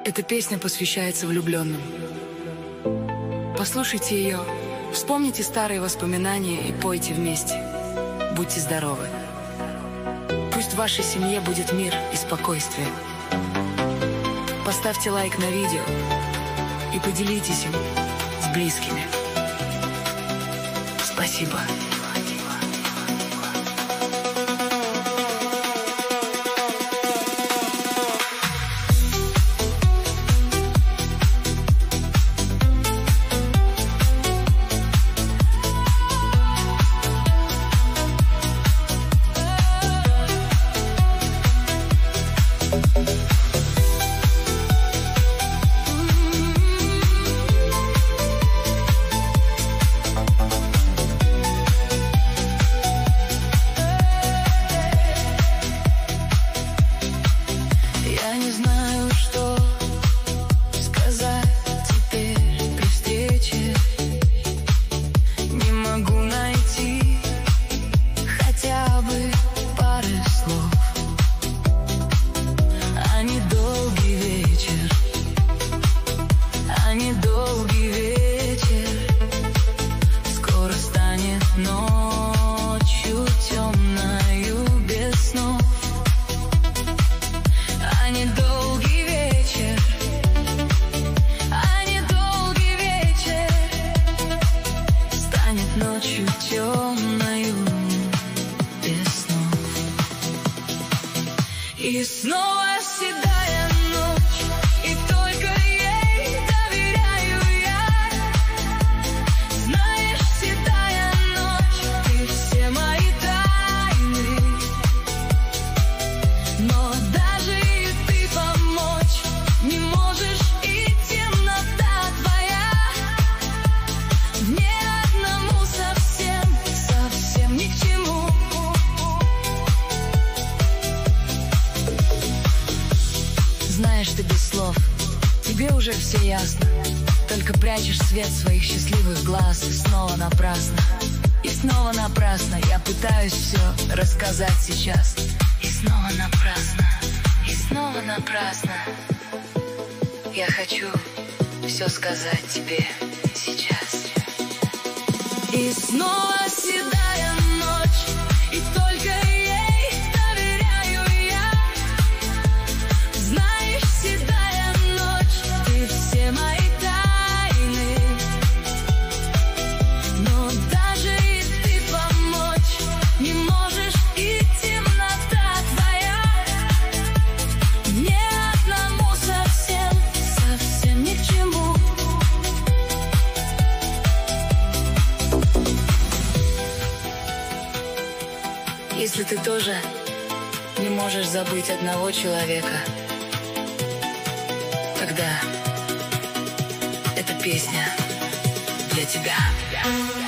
Эта песня посвящается влюбленным. Послушайте ее, вспомните старые воспоминания и пойте вместе. Будьте здоровы. Пусть в вашей семье будет мир и спокойствие. Поставьте лайк на видео и поделитесь им с близкими. Спасибо. Ночью темною без снов, а недолгий вечер, а недолгий вечер станет ночью темною без снов. И снова седая ночь, и только ей доверяю я. Знаешь, седая ночь, ты все мои тайны, но даже и ты помочь не можешь, и темнота твоя мне одному совсем, совсем ни к чему. Знаешь, ты без слов, тебе уже все ясно. Только прячешь свет своих счастливых глаз, и снова напрасно. И снова напрасно я пытаюсь все рассказать сейчас. И снова напрасно, и снова напрасно. Я хочу все сказать тебе сейчас. И снова седая ночь, и только ей доверяю я. Знаешь, седая ночь, ты все мои тайны, но даже и ты помочь не можешь, и темнота твоя мне одному совсем, совсем ни к чему. Если ты тоже не можешь забыть одного человека, тогда эта песня для тебя.